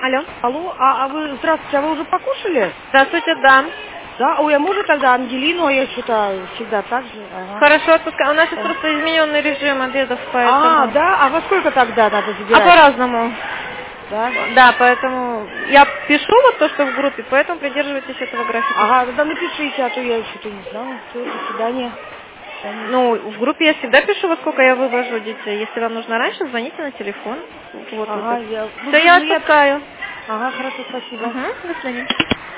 Алло. Алло, а вы, здравствуйте, а вы уже покушали? Здравствуйте, да. Да, ой, а может тогда Ангелину, а я что-то всегда так же. Ага. Хорошо, отпускаю. У нас сейчас просто измененный режим обедов, А, поэтому... да, а во сколько тогда надо А забирать? по-разному. Да? Да, поэтому я пишу вот то, что в группе, поэтому придерживайтесь этого графика. Ага, тогда напишите, а то я что-то не знала. Все, до свидания. До свидания. Ну, в группе я всегда пишу, во сколько я вывожу детей. Если вам нужно раньше, звоните на телефон. Вот, Ага, я... Все, я отпускаю. Ага, хорошо, спасибо. Угу, до свидания.